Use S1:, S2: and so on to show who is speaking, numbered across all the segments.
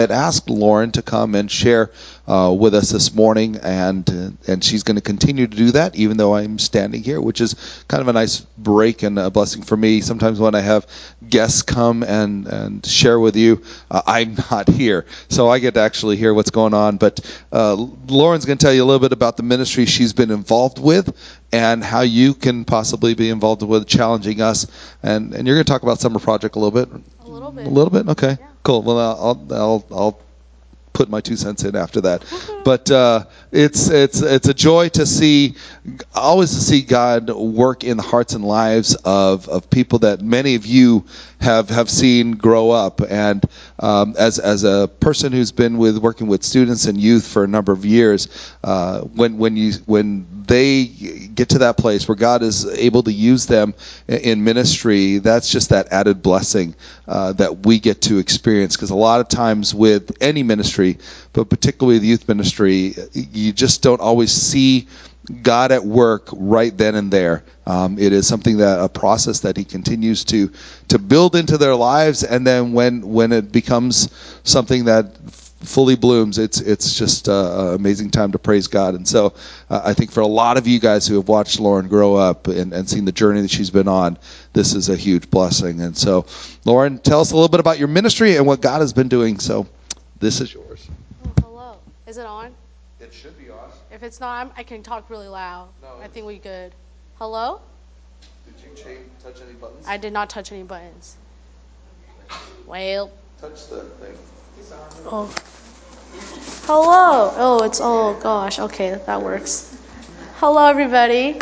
S1: had asked Lauren to come and share with us this morning, and she's going to continue to do that, even though I'm standing here, which is kind of a nice break and a blessing for me. Sometimes when I have guests come and share with you, I'm not here, so I get to actually hear what's going on. But Lauren's going to tell you a little bit about the ministry she's been involved with and how you can possibly be involved with challenging us. And you're going to talk about Summer Project a little bit.
S2: A little bit.
S1: A little bit? Okay.
S2: Yeah.
S1: Cool. Well, I'll put my 2 cents in after that. But it's a joy to see, always to see God work in the hearts and lives of people that many of you have seen grow up. And as a person who's been working with students and youth for a number of years, when they get to that place where God is able to use them in ministry, that's just that added blessing that we get to experience. Because a lot of times with any ministry, but particularly the youth ministry, you just don't always see God at work right then and there. It is a process that He continues to build into their lives, and then when it becomes something that fully blooms, it's just an amazing time to praise God. And so I think for a lot of you guys who have watched Lauren grow up and seen the journey that she's been on, this is a huge blessing. And so, Lauren, tell us a little bit about your ministry and what God has been doing. So this is yours.
S2: Oh, hello. Is it on?
S1: It should be on.
S2: If it's not, I can talk really loud.
S1: No,
S2: I think we good. Hello?
S1: Did you touch any buttons?
S2: I did not touch any buttons. Well.
S1: Touch the thing.
S2: Oh. Hello. Oh gosh. Okay, that works. Hello, everybody.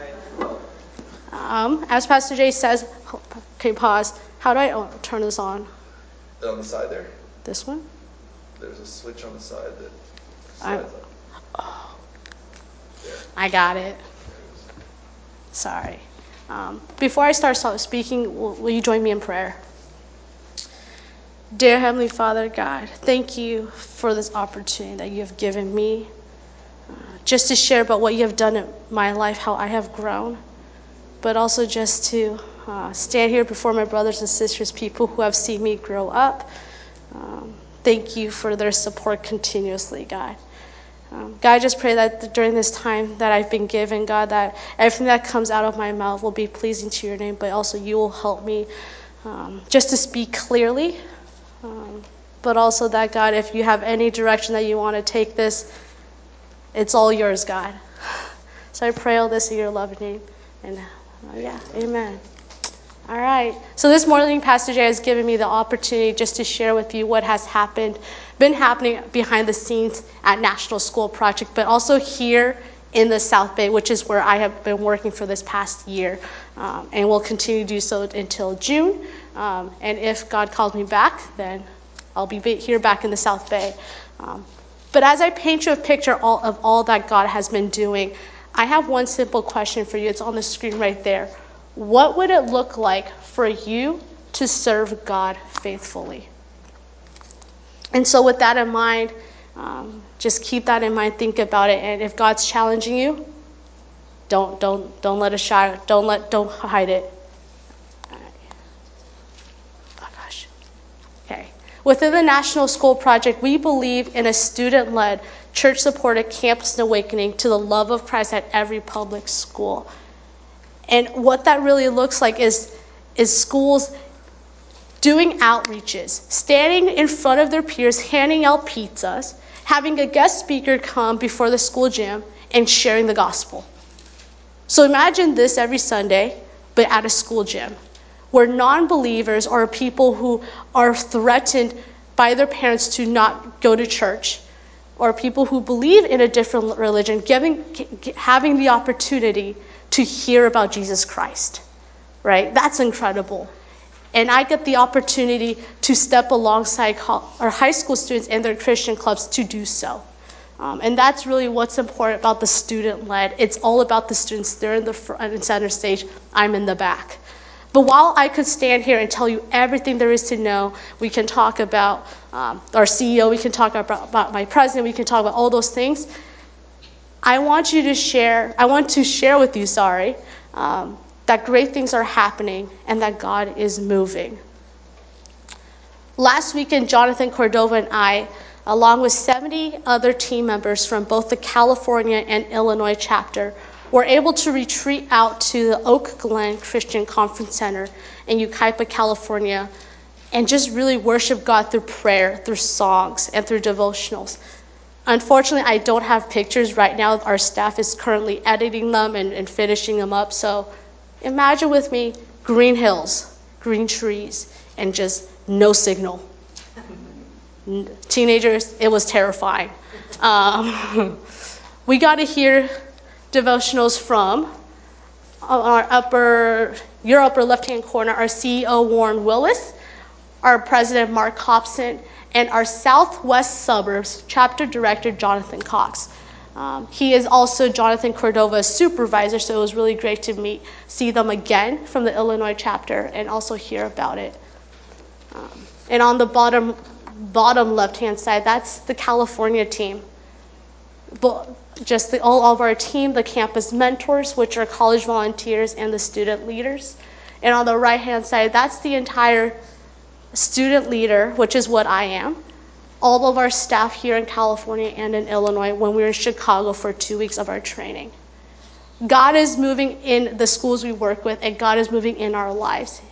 S2: As Pastor Jay says, okay, pause. How do I turn this on?
S1: On the side there.
S2: This one?
S1: There's a switch on the side that slides up.
S2: Oh. I got it. Sorry. Before I start speaking, will you join me in prayer? Dear Heavenly Father, God, thank you for this opportunity that you have given me just to share about what you have done in my life, how I have grown, but also just to stand here before my brothers and sisters, people who have seen me grow up. Thank you for their support continuously, God. God, I just pray that during this time that I've been given, God, that everything that comes out of my mouth will be pleasing to your name, but also you will help me just to speak clearly. But also that, God, if you have any direction that you want to take this, it's all yours, God. So I pray all this in your loving name. And amen. All right. So this morning, Pastor Jay has given me the opportunity just to share with you what has been happening behind the scenes at National School Project, but also here in the South Bay, which is where I have been working for this past year, and will continue to do so until June. And if God calls me back, then I'll be here back in the South Bay. But as I paint you a picture of all that God has been doing, I have one simple question for you. It's on the screen right there. What would it look like for you to serve God faithfully? And so with that in mind, just keep that in mind, think about it. And if God's challenging you, don't let it shy, don't hide it. Oh gosh. Okay. Within the National School Project, we believe in a student-led, church-supported campus awakening to the love of Christ at every public school. And what that really looks like is schools doing outreaches, standing in front of their peers, handing out pizzas, having a guest speaker come before the school gym, and sharing the gospel. So imagine this every Sunday, but at a school gym, where non-believers or people who are threatened by their parents to not go to church, or people who believe in a different religion, having the opportunity to hear about Jesus Christ, right? That's incredible. And I get the opportunity to step alongside our high school students and their Christian clubs to do so. And that's really what's important about the student-led. It's all about the students. They're in the front and center stage. I'm in the back. But while I could stand here and tell you everything there is to know, we can talk about our CEO, we can talk about my president, we can talk about all those things. I want to share with you, that great things are happening and that God is moving. Last weekend, Jonathan Cordova and I, along with 70 other team members from both the California and Illinois chapter, were able to retreat out to the Oak Glen Christian Conference Center in Yucaipa, California, and just really worship God through prayer, through songs, and through devotionals. Unfortunately, I don't have pictures right now. Our staff is currently editing them and finishing them up. So imagine with me green hills, green trees, and just no signal. Teenagers, it was terrifying. We got to hear devotionals from your upper left-hand corner, our CEO, Warren Willis, our president, Mark Hobson, and our Southwest Suburbs chapter director, Jonathan Cox. He is also Jonathan Cordova's supervisor, so it was really great to see them again from the Illinois chapter and also hear about it. And on the bottom left-hand side, that's the California team. Just all of our team, the campus mentors, which are college volunteers and the student leaders. And on the right-hand side, that's the entire student leader, which is what I am. All of our staff here in California and in Illinois when we were in Chicago for 2 weeks of our training. God is moving in the schools we work with, and God is moving in our lives.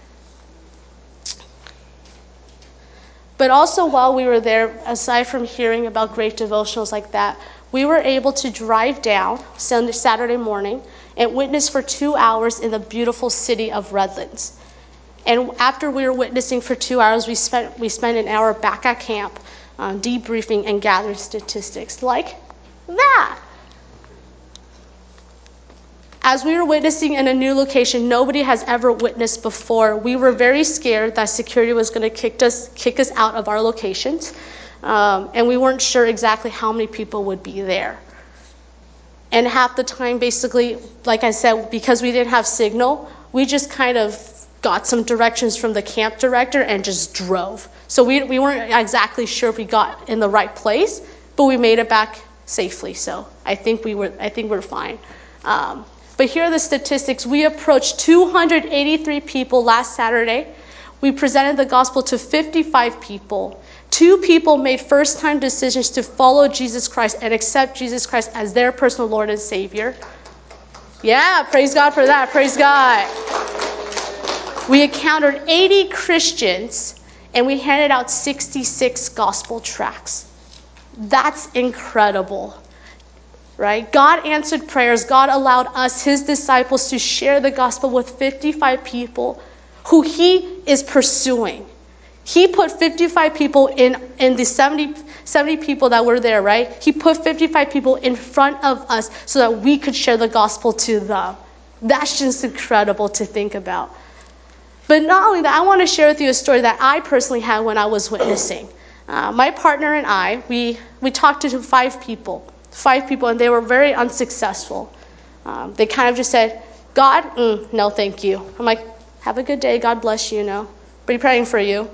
S2: But also while we were there, aside from hearing about great devotionals like that, we were able to drive down Saturday morning and witness for 2 hours in the beautiful city of Redlands. And after we were witnessing for 2 hours, we spent an hour back at camp debriefing and gathering statistics like that. As we were witnessing in a new location nobody has ever witnessed before, we were very scared that security was going to kick us out of our locations, and we weren't sure exactly how many people would be there. And half the time, basically, like I said, because we didn't have signal, we just kind of got some directions from the camp director and just drove. So we weren't exactly sure if we got in the right place, but we made it back safely. So I think we're fine. But here are the statistics. We approached 283 people last Saturday. We presented the gospel to 55 people. 2 people made first-time decisions to follow Jesus Christ and accept Jesus Christ as their personal Lord and Savior. Yeah, praise God for that. Praise God. We encountered 80 Christians, and we handed out 66 gospel tracts. That's incredible, right? God answered prayers. God allowed us, his disciples, to share the gospel with 55 people who he is pursuing. He put 55 people in the 70 people that were there, right? He put 55 people in front of us so that we could share the gospel to them. That's just incredible to think about. But not only that, I want to share with you a story that I personally had when I was witnessing. My partner and I, we talked to 5 people, and they were very unsuccessful. They kind of just said, God, no thank you. I'm like, have a good day, God bless you, be praying for you.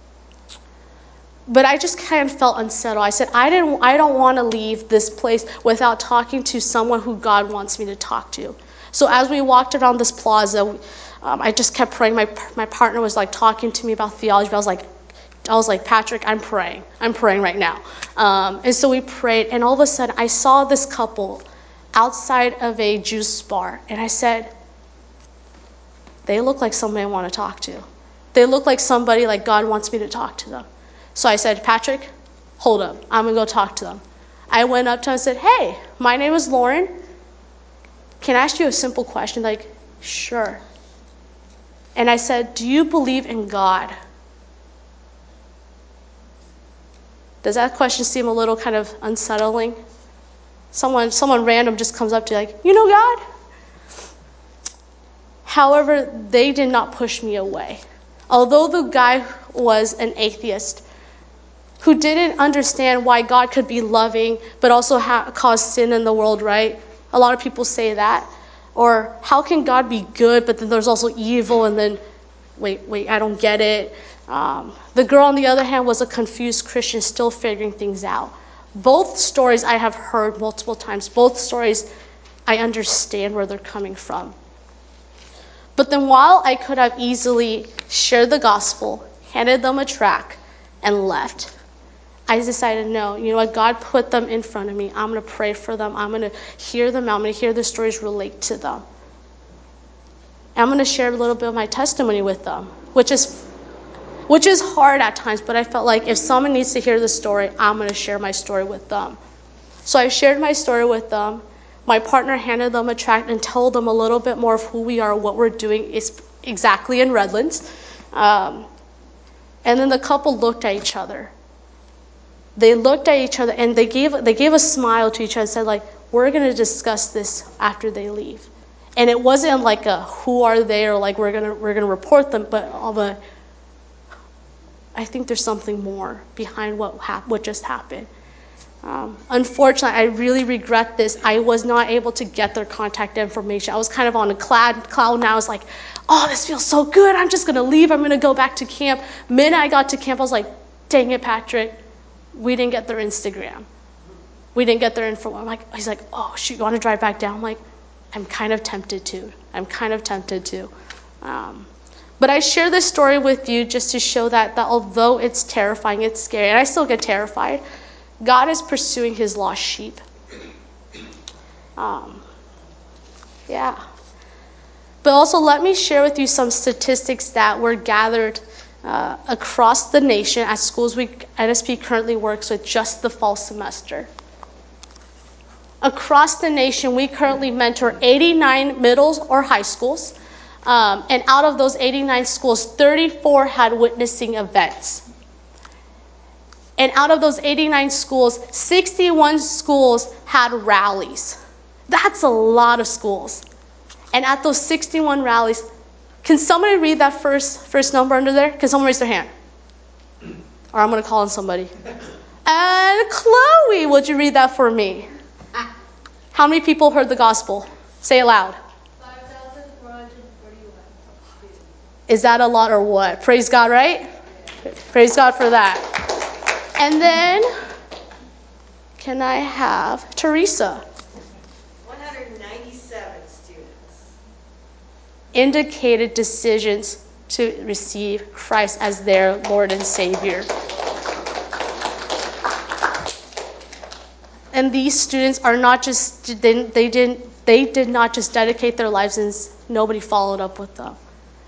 S2: But I just kind of felt unsettled. I said, I don't want to leave this place without talking to someone who God wants me to talk to. So as we walked around this plaza, I just kept praying. My partner was like talking to me about theology. But I was like, Patrick, I'm praying right now. And so we prayed, and all of a sudden I saw this couple outside of a juice bar, and I said, they look like somebody I want to talk to. They look like somebody like God wants me to talk to them. So I said, Patrick, hold up. I'm going to go talk to them. I went up to them and said, hey, my name is Lauren. Can I ask you a simple question? Like, sure. And I said, do you believe in God? Does that question seem a little kind of unsettling? Someone random just comes up to you like, you know God? However, they did not push me away. Although the guy was an atheist who didn't understand why God could be loving but also cause sin in the world, right? A lot of people say that. Or how can God be good but then there's also evil, and then, wait, I don't get it. The girl, on the other hand, was a confused Christian still figuring things out. Both stories I have heard multiple times. Both stories I understand where they're coming from. But then while I could have easily shared the gospel, handed them a tract, and left. I decided, no, you know what? God put them in front of me. I'm going to pray for them. I'm going to hear them out. I'm going to hear their stories, relate to them. And I'm going to share a little bit of my testimony with them, which is hard at times, but I felt like if someone needs to hear the story, I'm going to share my story with them. So I shared my story with them. My partner handed them a tract and told them a little bit more of who we are, what we're doing is exactly in Redlands. And then the couple looked at each other. They looked at each other and they gave a smile to each other and said, like, we're going to discuss this after they leave. And it wasn't like a who are they or like we're gonna report them, but I think there's something more behind what just happened. Unfortunately, I really regret this. I was not able to get their contact information. I was kind of on a cloud now. I was like, oh, this feels so good. I'm just going to leave. I'm going to go back to camp. The minute I got to camp, I was like, dang it, Patrick. We didn't get their Instagram. We didn't get their info. He's like, oh, shoot, you want to drive back down? I'm like, I'm kind of tempted to. But I share this story with you just to show that although it's terrifying, it's scary, and I still get terrified, God is pursuing his lost sheep. Yeah. But also let me share with you some statistics that were gathered across the nation at schools NSP currently works with just the fall semester. Across the nation, we currently mentor 89 middle or high schools. And out of those 89 schools, 34 had witnessing events. And out of those 89 schools, 61 schools had rallies. That's a lot of schools. And at those 61 rallies, can somebody read that first number under there? Can someone raise their hand? Or I'm going to call on somebody. And Chloe, would you read that for me? How many people heard the gospel? Say it loud.
S3: 5,441.
S2: Is that a lot or what? Praise God, right? Praise God for that. And then, can I have Teresa?
S3: 197 students.
S2: Indicated decisions to receive Christ as their Lord and Savior. And these students are not just, they did not just dedicate their lives and nobody followed up with them.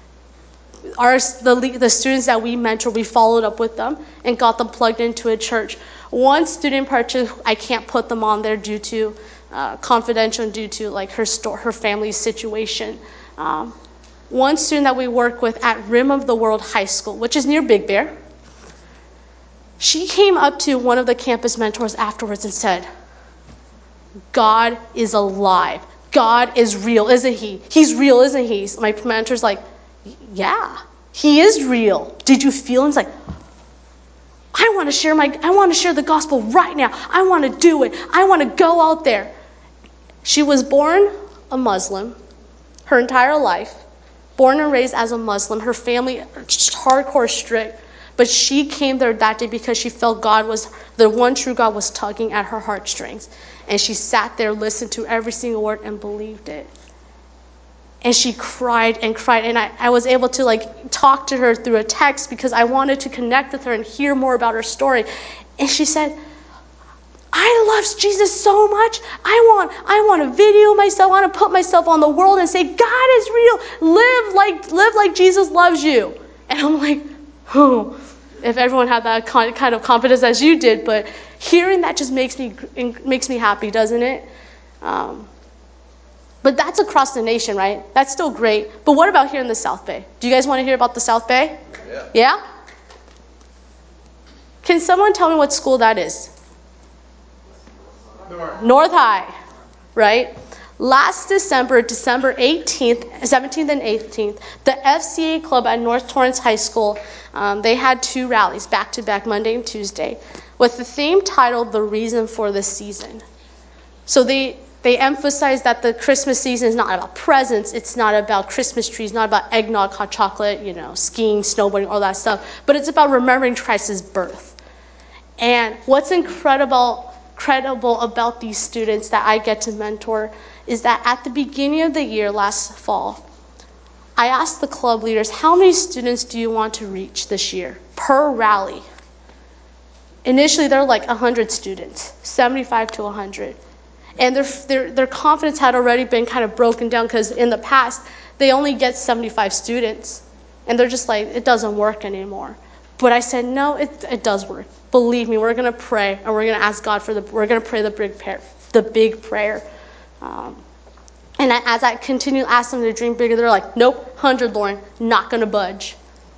S2: The students that we mentor, we followed up with them and got them plugged into a church. One student purchased, I can't put them on there due to confidential and due to like her family's situation. One student that we work with at Rim of the World High School, which is near Big Bear, she came up to one of the campus mentors afterwards and said, God is alive. God is real, isn't he? He's real, isn't he? My mentor's like, yeah, he is real. Did you feel him? It's like, I want to share the gospel right now. I want to do it. I want to go out there. She was born a Muslim her entire life, born and raised as a Muslim. Her family, just hardcore strict. But she came there that day because she felt the one true God was tugging at her heartstrings. And she sat there, listened to every single word, and believed it. And she cried and cried. And I was able to talk to her through a text because I wanted to connect with her and hear more about her story. And she said, I love Jesus so much. I want to video myself. I want to put myself on the world and say, God is real. Live like Jesus loves you. And I'm like, oh, if everyone had that kind of confidence as you did. But hearing that just makes me happy, doesn't it? But that's across the nation, right? That's still great. But what about here in the South Bay? Do you guys want to hear about the South Bay? Yeah? Can someone tell me what school that is? North High, right? Last December 18th, 17th and 18th, the FCA club at North Torrance High School, they had 2 rallies back-to-back, Monday and Tuesday, with the theme titled The Reason for the Season. So they emphasize that the Christmas season is not about presents, it's not about Christmas trees, not about eggnog, hot chocolate, skiing, snowboarding, all that stuff, but it's about remembering Christ's birth. And what's incredible about these students that I get to mentor is that at the beginning of the year, last fall, I asked the club leaders, how many students do you want to reach this year per rally? Initially, they're like 100 students, 75 to 100. And their confidence had already been kind of broken down because in the past, they only get 75 students. And they're just like, it doesn't work anymore. But I said, no, it does work. Believe me, we're going to pray, and we're going to ask God we're going to pray the big prayer. And as I continue to ask them to dream bigger, they're like, nope, 100, Lauren, not going to budge.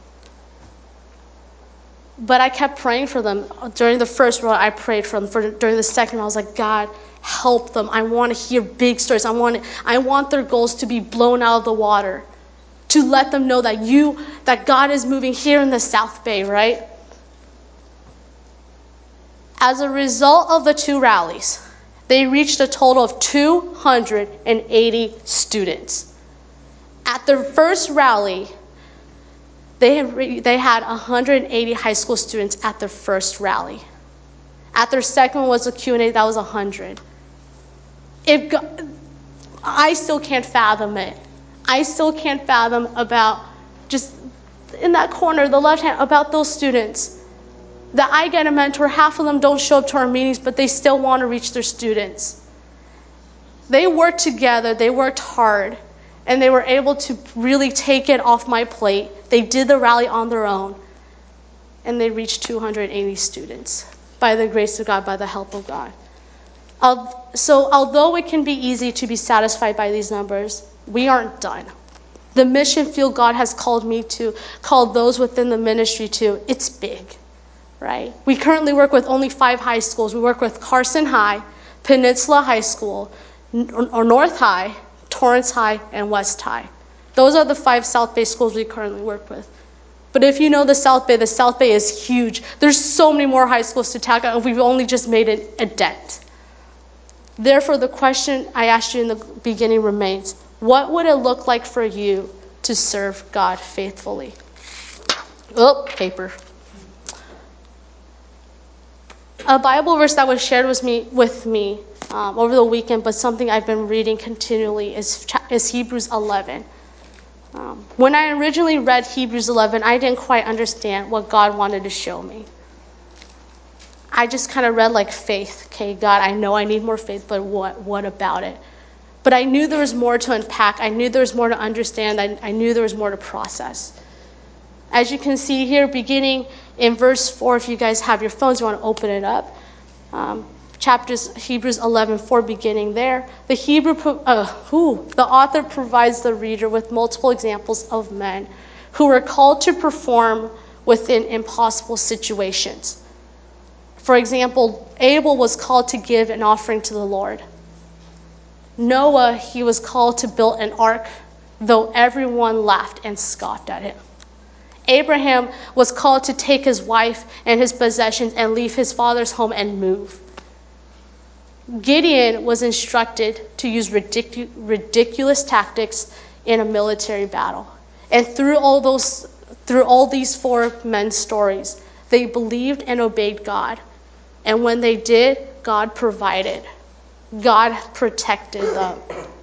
S2: But I kept praying for them. During the first round, I prayed for them. During the second round, I was like, God, help them. I want to hear big stories. I want their goals to be blown out of the water. To let them know that God is moving here in the South Bay, right? As a result of the 2 rallies, they reached a total of 280 students. At their first rally, they had 180 high school students at their first rally. At their second one was a Q&A, that was 100. I still can't fathom it. I still can't fathom about just in that corner, the left hand, about those students. That I get a mentor, half of them don't show up to our meetings, but they still want to reach their students. They worked together, they worked hard, and they were able to really take it off my plate. They did the rally on their own, and they reached 280 students by the grace of God, by the help of God. So although it can be easy to be satisfied by these numbers, we aren't done. The mission field God has called me to, called those within the ministry to, it's big. Right? We currently work with only 5 high schools. We work with Carson High, Peninsula High School, or North High, Torrance High, and West High. Those are the 5 South Bay schools we currently work with. But if you know the South Bay is huge. There's so many more high schools to tackle, and we've only just made it a dent. Therefore, the question I asked you in the beginning remains, what would it look like for you to serve God faithfully? Oh, paper. A Bible verse that was shared with me over the weekend, but something I've been reading continually is Hebrews 11. When I originally read Hebrews 11, I didn't quite understand what God wanted to show me. I just kind of read like faith. Okay, God, I know I need more faith, but what about it? But I knew there was more to unpack. I knew there was more to understand. I knew there was more to process. As you can see here, beginning in verse 4, if you guys have your phones, you want to open it up. Hebrews 11:4, beginning there. The author provides the reader with multiple examples of men who were called to perform within impossible situations. For example, Abel was called to give an offering to the Lord. Noah, he was called to build an ark, though everyone laughed and scoffed at him. Abraham was called to take his wife and his possessions and leave his father's home and move. Gideon was instructed to use ridiculous tactics in a military battle. And through all these 4 men's stories, they believed and obeyed God. And when they did, God provided. God protected them.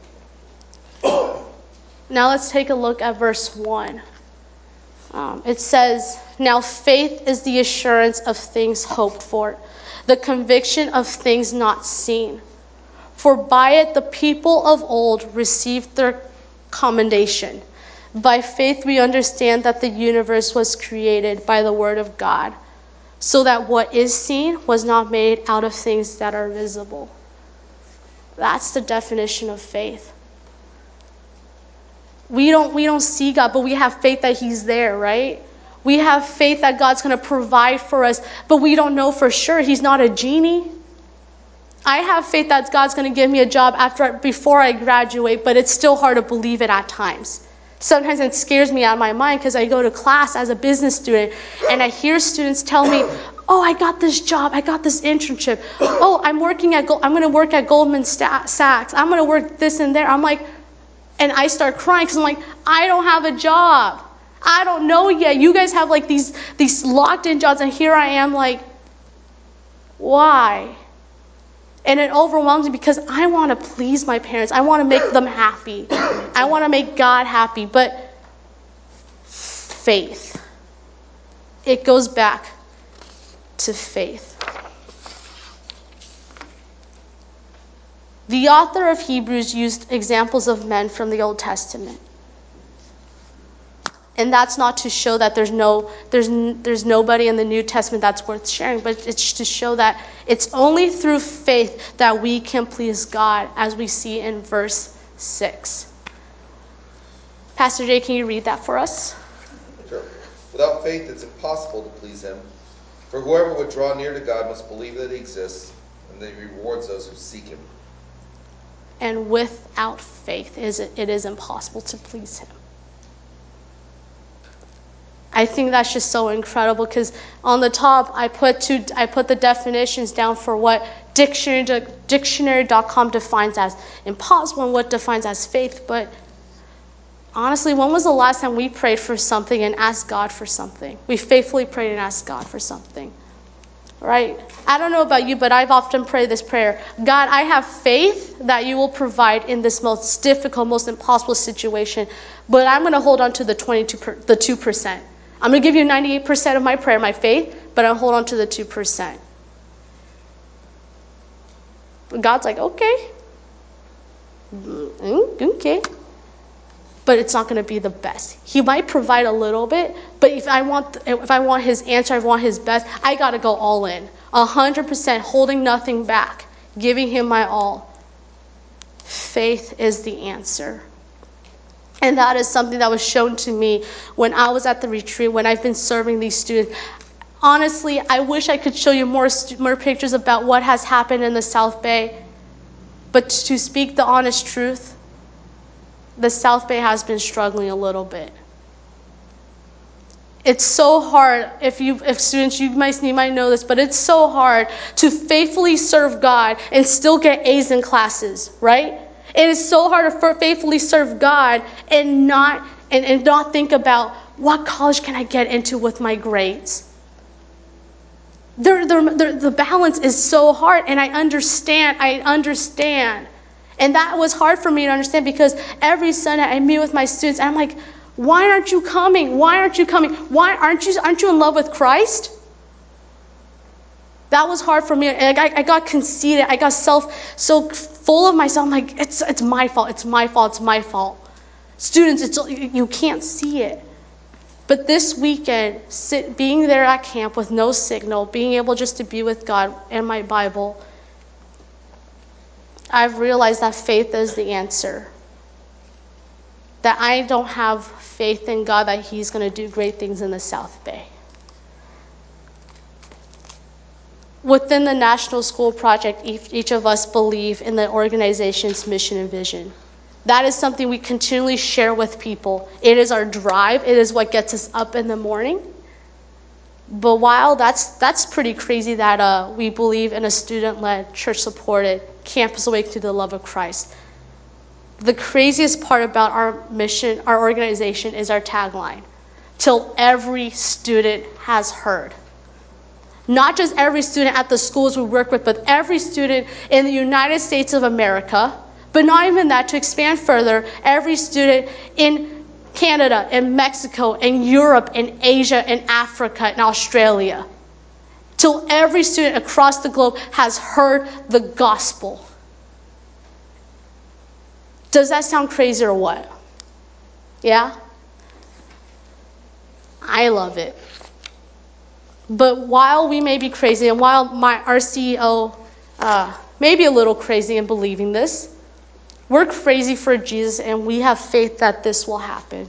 S2: Now let's take a look at verse 1. It says, now faith is the assurance of things hoped for, the conviction of things not seen. For by it the people of old received their commendation. By faith we understand that the universe was created by the word of God, so that what is seen was not made out of things that are visible. That's the definition of faith. We don't see God, but we have faith that he's there, right? We have faith that God's going to provide for us, but we don't know for sure. He's not a genie. I have faith that God's going to give me a job before I graduate, but it's still hard to believe it at times. Sometimes it scares me out of my mind because I go to class as a business student and I hear students tell me, oh, I got this job, I got this internship. Oh, I'm going to work at Goldman Sachs. I'm going to work this and there. I'm like, and I start crying because I'm like, I don't have a job. I don't know yet. You guys have like these locked in jobs, and here I am like, why? And it overwhelms me because I want to please my parents. I want to make them happy. I want to make God happy. But faith. It goes back to faith. The author of Hebrews used examples of men from the Old Testament. And that's not to show that there's nobody in the New Testament that's worth sharing, but it's to show that it's only through faith that we can please God, as we see in verse 6. Pastor Jay, can you read that for us?
S1: Sure. Without faith, it's impossible to please him. For whoever would draw near to God must believe that he exists, and that he rewards those who seek him.
S2: And without faith, it is impossible to please him. I think that's just so incredible, because on the top I put the definitions down for what dictionary.com defines as impossible and what defines as faith. But honestly, when was the last time we prayed for something and asked God for something? We faithfully prayed and asked God for something, right? I don't know about you, but I've often prayed this prayer: God, I have faith that you will provide in this most difficult, most impossible situation, but I'm going to hold on to the 2%. I'm going to give you 98% of my prayer, my faith, but I'll hold on to the 2%. God's like, okay. Okay. But it's not going to be the best. He might provide a little bit, but if I want his answer, I want his best, I got to go all in. 100%, holding nothing back, giving him my all. Faith is the answer. And that is something that was shown to me when I was at the retreat, when I've been serving these students. Honestly, I wish I could show you more pictures about what has happened in the South Bay. But to speak the honest truth, the South Bay has been struggling a little bit. It's so hard, if students, you might know this, but it's so hard to faithfully serve God and still get A's in classes, right? It is so hard to faithfully serve God and not think about what college can I get into with my grades. The balance is so hard, and I understand. And that was hard for me to understand, because every Sunday I meet with my students and I'm like, why aren't you coming? Why aren't you coming? Why aren't you in love with Christ? That was hard for me. And I got conceited. I got so full of myself. I'm like, it's my fault. It's my fault. It's my fault. Students, you can't see it. But this weekend, being there at camp with no signal, being able just to be with God and my Bible, I've realized that faith is the answer. That I don't have faith in God that he's going to do great things in the South Bay. Within the National School Project, each of us believe in the organization's mission and vision. That is something we continually share with people. It is our drive. It is what gets us up in the morning. But while that's pretty crazy that we believe in a student-led, church-supported, campus awake to the love of Christ, the craziest part about our mission, our organization, is our tagline: till every student has heard. Not just every student at the schools we work with, but every student in the United States of America. But not even that, to expand further, every student in Canada, in Mexico, in Europe, in Asia, in Africa, in Australia. Till every student across the globe has heard the gospel. Does that sound crazy or what? Yeah? I love it. But while we may be crazy, and while our CEO may be a little crazy in believing this, we're crazy for Jesus, and we have faith that this will happen.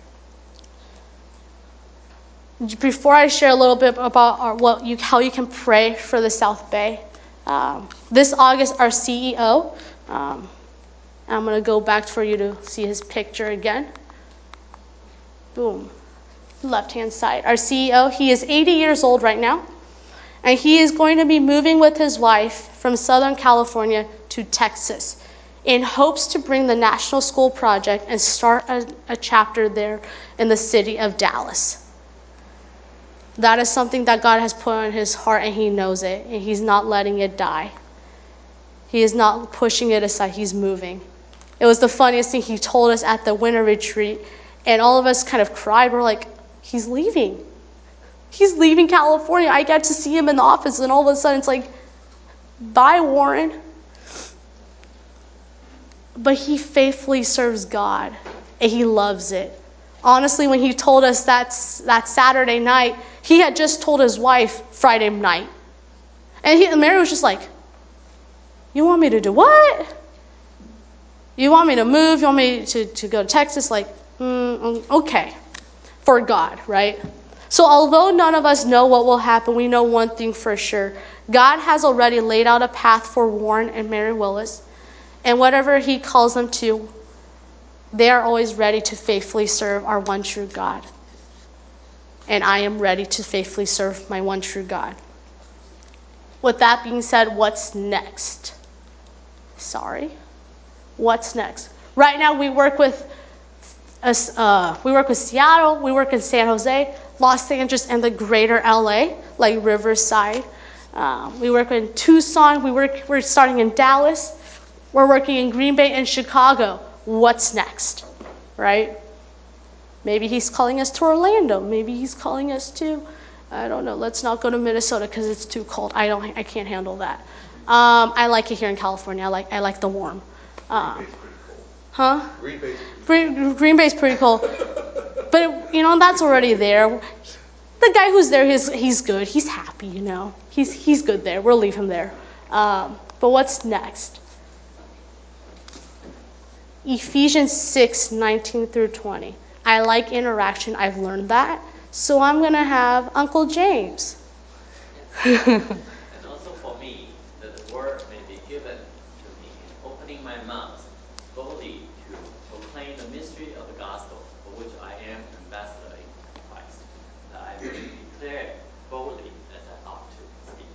S2: Before I share a little bit about how you can pray for the South Bay, this August, our CEO, I'm going to go back for you to see his picture again. Boom. Left-hand side. Our CEO, he is 80 years old right now, and he is going to be moving with his wife from Southern California to Texas in hopes to bring the National School Project and start a chapter there in the city of Dallas. That is something that God has put on his heart, and he knows it, and he's not letting it die. He is not pushing it aside. He's moving. It was the funniest thing he told us at the winter retreat, and all of us kind of cried. We're like, he's leaving. He's leaving California. I get to see him in the office, and all of a sudden it's like, bye, Warren. But he faithfully serves God, and he loves it. Honestly, when he told us that Saturday night, he had just told his wife Friday night. And Mary was just like, you want me to do what? You want me to move? You want me to go to Texas? Like, okay. For God, right? So although none of us know what will happen, we know one thing for sure. God has already laid out a path for Warren and Mary Willis. And whatever he calls them to, they are always ready to faithfully serve our one true God. And I am ready to faithfully serve my one true God. With that being said, what's next? What's next? Right now we work with Seattle, we work in San Jose, Los Angeles, and the greater LA, like Riverside. We work in Tucson. We're starting in Dallas. We're working in Green Bay and Chicago. What's next, right? Maybe he's calling us to Orlando. Maybe he's calling us to, I don't know. Let's not go to Minnesota because it's too cold. I can't handle that. I like it here in California. I like the warm. Green Bay's pretty cold. But that's already there. The guy who's there, he's good. He's happy. He's good there. We'll leave him there. But what's next? Ephesians 6:19 through 20. I like interaction. I've learned that. So I'm going to have Uncle James.
S3: And also for me, that the word may be given to me in opening my mouth boldly to proclaim the mystery of the gospel, for which I am ambassador in Christ, that I may declare boldly as I ought to speak.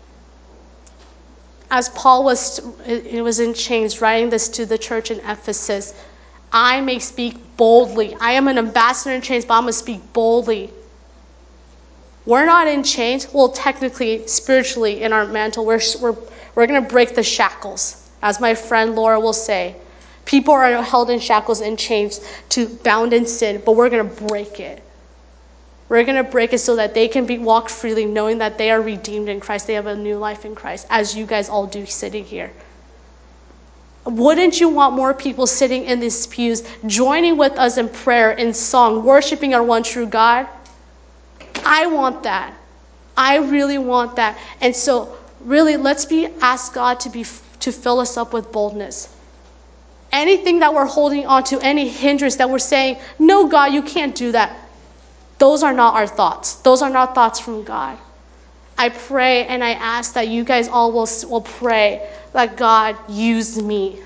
S2: As Paul was in chains writing this to the church in Ephesus, I may speak boldly. I am an ambassador in chains, but I'm going to speak boldly. We're not in chains. Well, technically, spiritually, in our mantle, we're going to break the shackles. As my friend Laura will say, people are held in shackles and chains to bound in sin, but we're going to break it. We're going to break it so that they can walk freely, knowing that they are redeemed in Christ. They have a new life in Christ, as you guys all do sitting here. Wouldn't you want more people sitting in these pews, joining with us in prayer, in song, worshiping our one true God? I want that. I really want that. And so, really, let's ask God to fill us up with boldness. Anything that we're holding on to, any hindrance that we're saying, no, God, you can't do that. Those are not our thoughts. Those are not thoughts from God. I pray and I ask that you guys all will pray that God use me.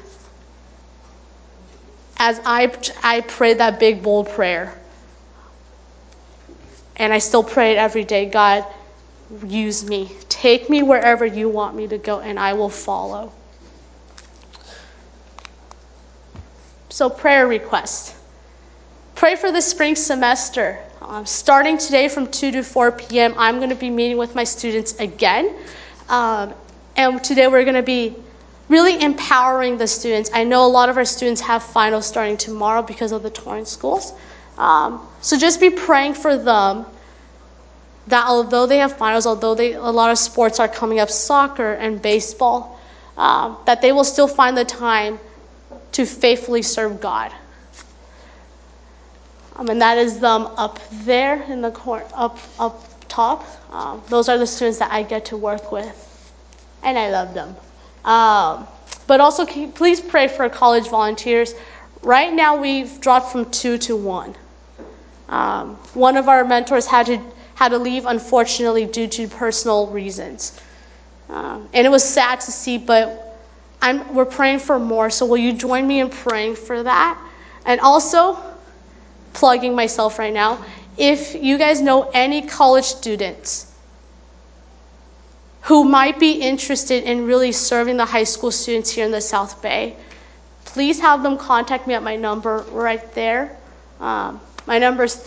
S2: As I pray that big, bold prayer. And I still pray it every day. God, use me. Take me wherever you want me to go, and I will follow. So prayer request. Pray for the spring semester. Starting today from 2 to 4 p.m., I'm going to be meeting with my students again. And today we're going to be really empowering the students. I know a lot of our students have finals starting tomorrow because of the torn schools. So just be praying for them that although they have finals, although a lot of sports are coming up, soccer and baseball, that they will still find the time to faithfully serve God. And that is them up there in the corner, up top. Those are the students that I get to work with, and I love them. But also, please pray for college volunteers. Right now, we've dropped from 2 to 1. One of our mentors had to leave, unfortunately, due to personal reasons. And it was sad to see, but we're praying for more. So will you join me in praying for that? And also, plugging myself right now, if you guys know any college students who might be interested in really serving the high school students here in the South Bay, please have them contact me at my number right there. My number is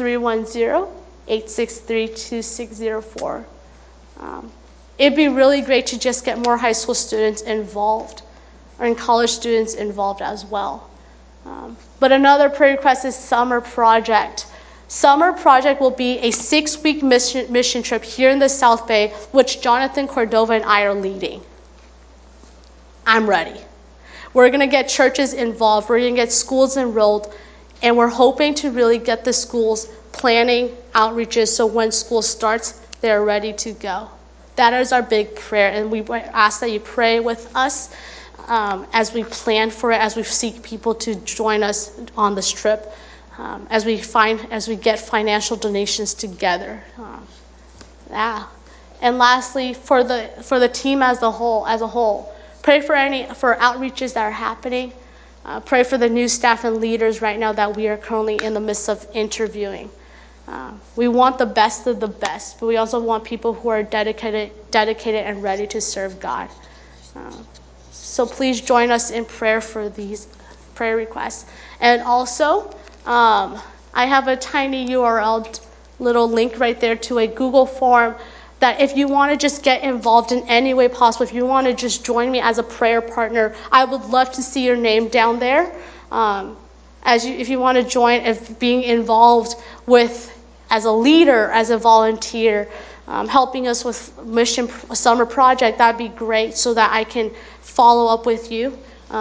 S2: 310-863-2604. It'd be really great to just get more high school students involved, or college students involved as well. But another prayer request is summer project. Summer project will be a 6-week mission trip here in the South Bay, which Jonathan Cordova and I are leading. I'm ready. We're going to get churches involved. We're going to get schools enrolled. And we're hoping to really get the schools planning outreaches so when school starts, they're ready to go. That is our big prayer. And we ask that you pray with us as we plan for it, as we seek people to join us on this trip, as we get financial donations together. And lastly, for the team as a whole, pray for outreaches that are happening. Pray for the new staff and leaders right now that we are currently in the midst of interviewing. We want the best of the best, but we also want people who are dedicated and ready to serve God. So please join us in prayer for these prayer requests. And also, I have a tiny URL, little link right there to a Google form that if you want to just get involved in any way possible, if you want to just join me as a prayer partner, I would love to see your name down there. If you want to join, if being involved with as a leader, as a volunteer, helping us with Mission Summer Project, that'd be great so that I can follow up with you.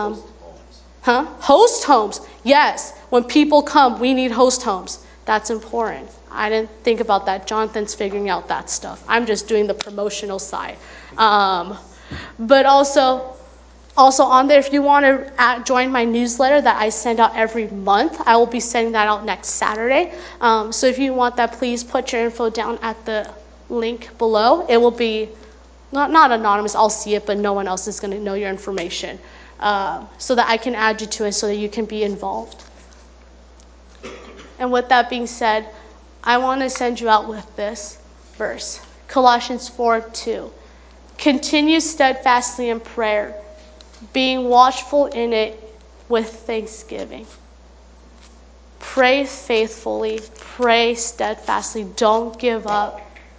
S2: Host homes. Yes. When people come, we need host homes. That's important. I didn't think about that. Jonathan's figuring out that stuff. I'm just doing the promotional side. But also on there, if you want to join my newsletter that I send out every month, I will be sending that out next Saturday. So if you want that, please put your info down at the link below. It will be not anonymous. I'll see it, but no one else is going to know your information. So that I can add you to it so that you can be involved. And with that being said, I want to send you out with this verse, Colossians 4:2. Continue steadfastly in prayer, being watchful in it with thanksgiving. Pray faithfully, pray steadfastly, don't give up.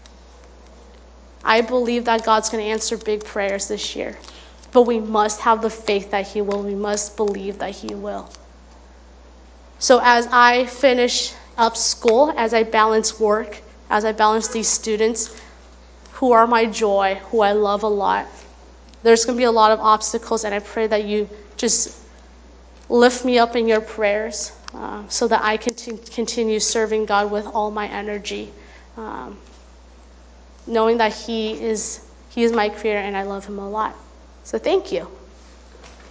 S2: I believe that God's going to answer big prayers this year, but we must have the faith that He will. We must believe that He will. So as I finish up school, as I balance work, as I balance these students who are my joy, who I love a lot, there's going to be a lot of obstacles, and I pray that you just lift me up in your prayers so that I can continue serving God with all my energy, knowing that He is my Creator and I love Him a lot. So thank you.